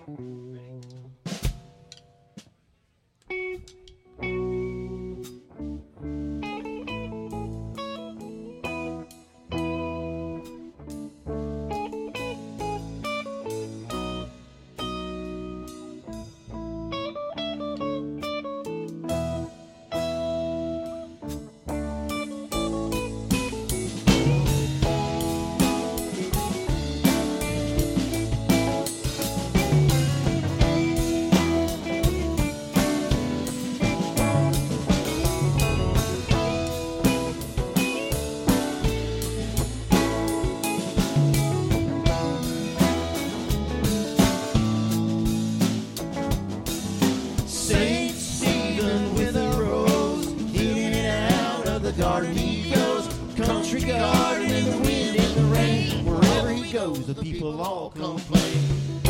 Saint Stephen with a rose, in and out of the garden he goes. Country garden in the wind, in the rain, wherever he goes, the people all complain.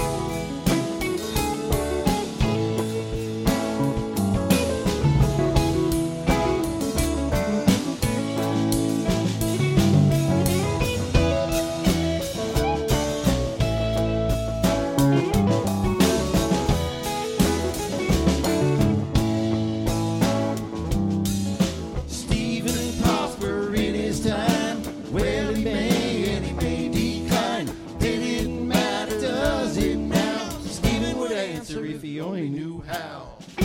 If he only knew how.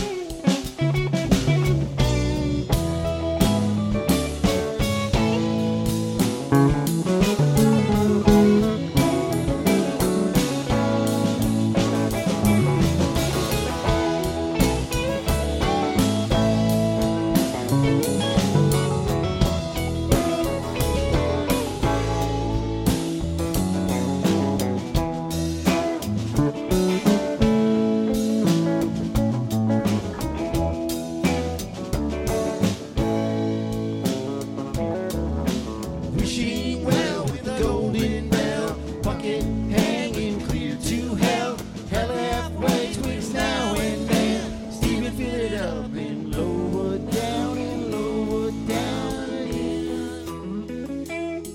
Wishing well with the golden bell, bucket hanging clear to hell. Hell halfway twixt now and then. Stephen fill it up and lower down and lower down again.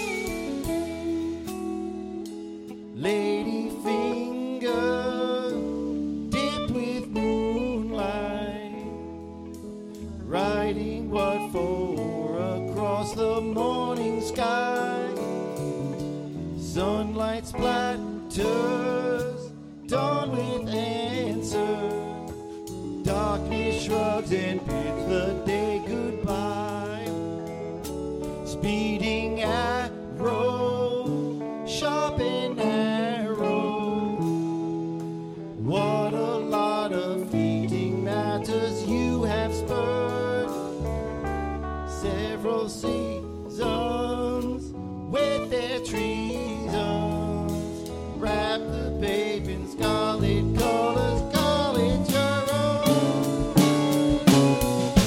Lady finger dipped with moonlight, writing what for across the morning sky. Sunlight splatters, dawn with answer. Darkness shrugs and bids the day goodbye. Speeding arrow, sharp and narrow. What a lot of fleeting matters you have spurred. Several seasons with their treasons. Wrap the babe in scarlet colors, call it your own.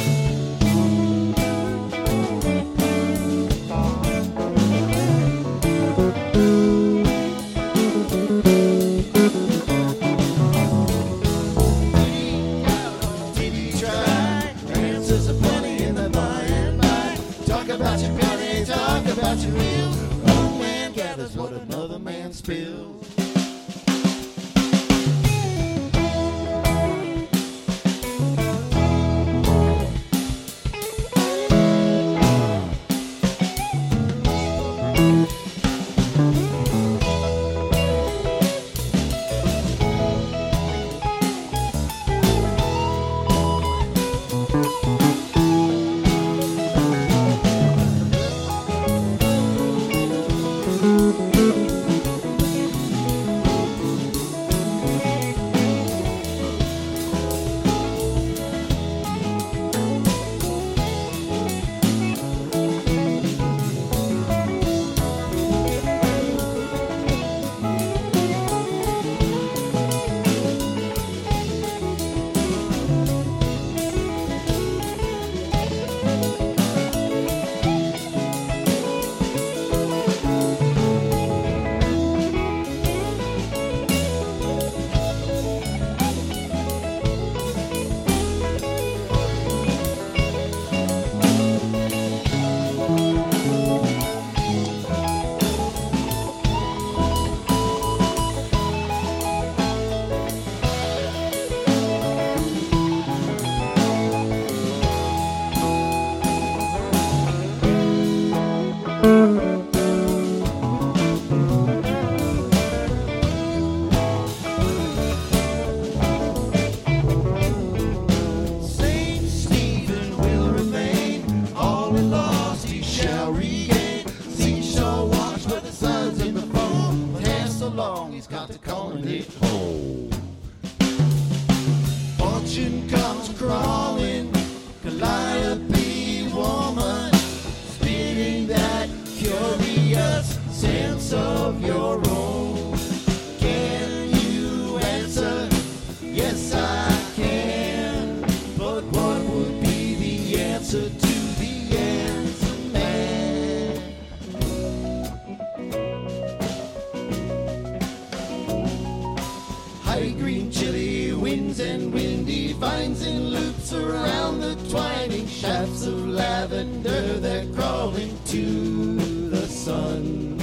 Gray, green, chilly winds and windy vines in loops around the twining shafts of lavender. They're crawling to the sun.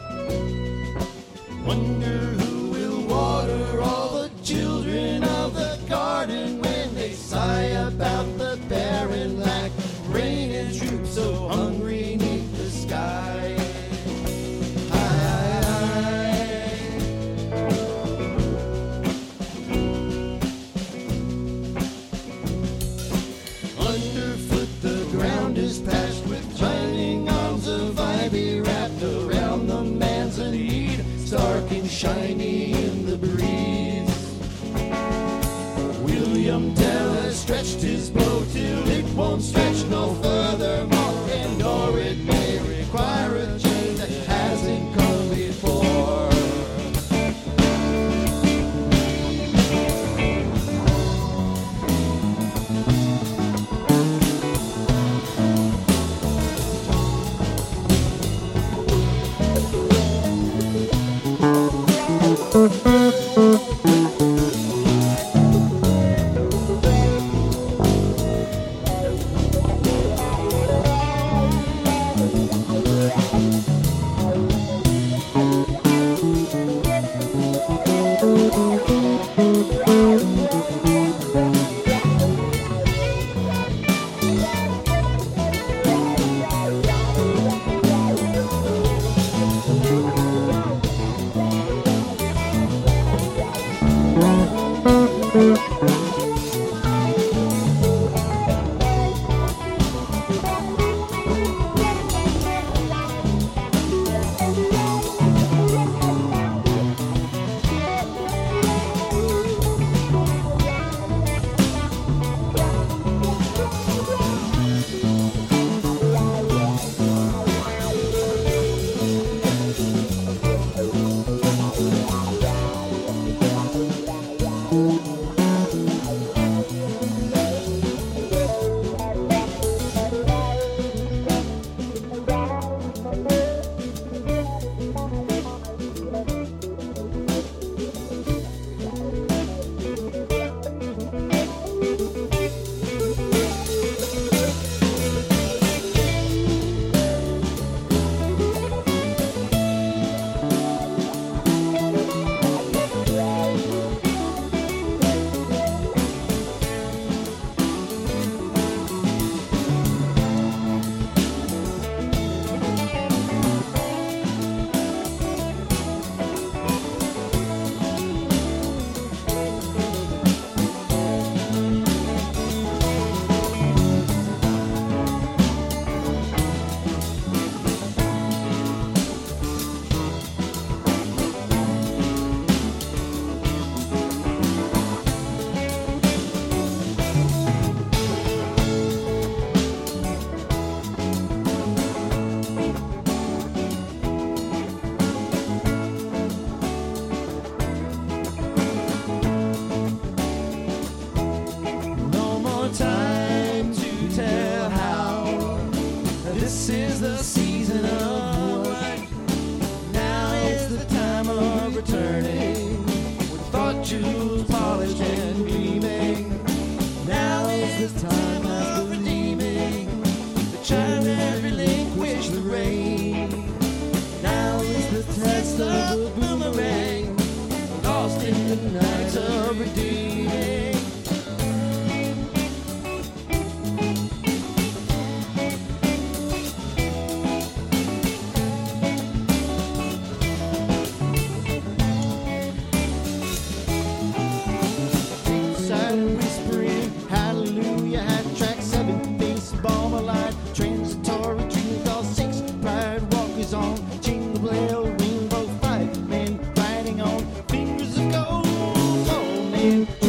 Wonder who will water all the children of the garden when they sigh about the barren lack of rain and troops so hungry neath the sky. Underfoot the ground is patched with twining arms of ivy wrapped around the manzanite, stark and shiny in the breeze. William Tell has stretched his bow till it won't stretch no further more, and or it may require a change that hasn't come before. This is the season of what? Now is the time of returning, with fortunes polished and gleaming. Now is the time of redeeming the child that relinquished the rain. Now is the test of the boomerang, lost in the night of redeeming. Jingle bell, rainbow fight, men riding on fingers of gold. Oh man.